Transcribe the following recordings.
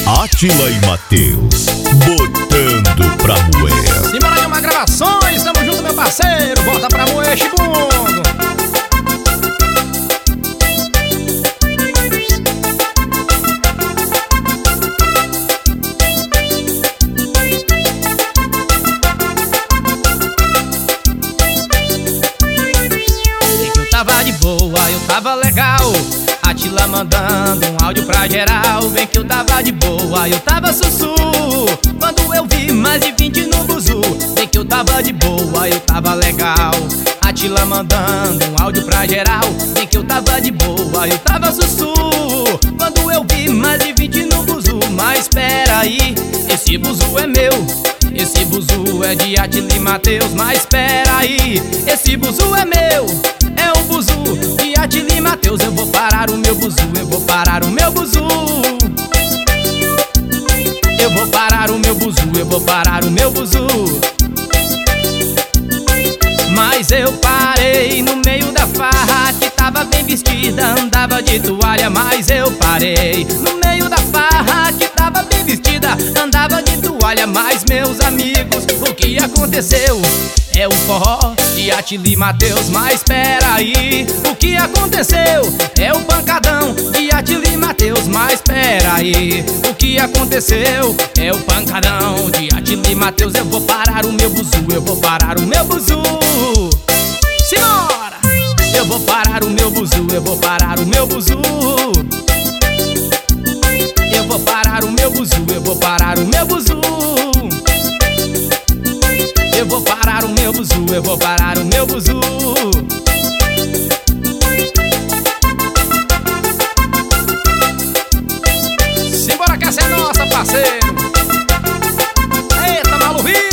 Átila e Matheus, botando pra moer. Simbora de uma gravações, tamo junto, meu parceiro. Bota pra moer, chibungo. E que eu tava de boa, eu tava legal. Átila mandando um áudio pra geral. Bem que eu tava de boa, eu tava sussu. Quando eu vi mais de 20 no buzu. Bem que eu tava de boa, eu tava legal. Átila mandando um áudio pra geral. Bem que eu tava de boa, eu tava sussu. Quando eu vi mais de 20 no buzu. Mas peraí, esse buzu é meu. Esse buzu é de Átila e Matheus. Mas peraí, esse buzu é meu. É o buzu de Átila e Matheus. Eu vou parar o meu buzu, eu vou parar o meu buzu. Eu vou parar o meu buzu, eu vou parar o meu buzu. Mas eu parei no meio da farra, que tava bem vestida, andava de toalha. Mas eu parei no meio da farra, que tava bem vestida, andava de toalha. Mas meus amigos, o que aconteceu? É o forró de Átila e Matheus. Mas peraí, o que aconteceu? É o pancadão de Átila e Matheus. Mas peraí, o que aconteceu? É o pancadão de Átila e Matheus. Eu vou parar o meu buzu, eu vou parar o meu buzu. Simbora! Eu vou parar o meu buzu, eu vou parar o meu buzu. Eu vou parar o meu buzu, eu vou parar o meu buzu. Eu vou parar o meu buzu, eu vou parar o meu buzu. Simbora que essa é nossa, parceiro. Eita, maluvido.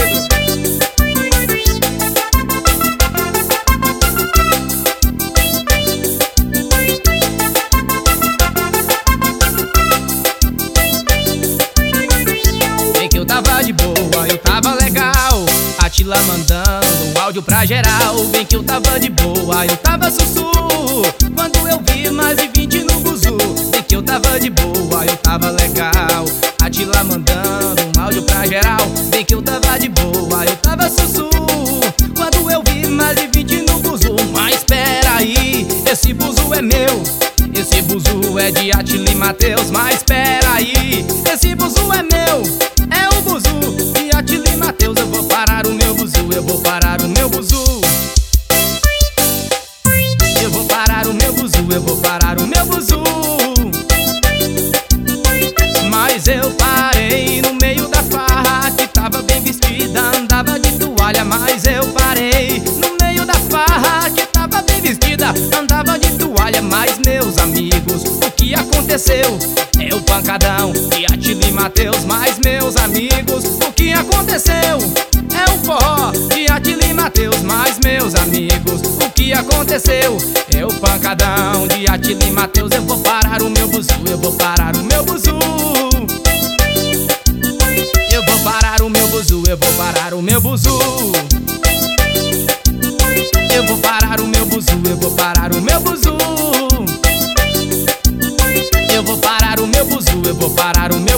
Bem que eu tava de boa, eu tava legal. Átila mandando um áudio pra geral. Bem que eu tava de boa, eu tava sussu. Quando eu vi mais de 20 no buzu. Bem que eu tava de boa, eu tava legal. Átila mandando um áudio pra geral. Bem que eu tava de boa, eu tava sussu. Quando eu vi mais de 20 no buzu. Mas peraí, esse buzu é meu. Esse buzu é de Átila e Matheus. Mas peraí, esse buzu é meu. É o buzu de Átila e Matheus. Eu vou parar o meu buzu, eu vou parar o meu buzu. Eu vou parar o meu buzu, eu vou parar o meu buzu. Mas eu parei no meio da farra, que tava bem vestida, andava de toalha. Mas eu parei no meio da farra, que tava bem vestida, andava de toalha. Mas meus amigos, o que aconteceu? É o pancadão de Átila e Matheus. Mas meus amigos, o que aconteceu? É o forró de Átila e Matheus. Mas meus amigos, o que aconteceu? É o pancadão de Átila e Matheus. Eu vou parar o meu buzu, eu vou parar o meu buzu. Eu vou parar o meu buzu, eu vou parar o meu buzu. Eu vou parar o meu buzu, eu vou parar o meu buzu. Eu vou parar o meu buzu, eu vou parar o meu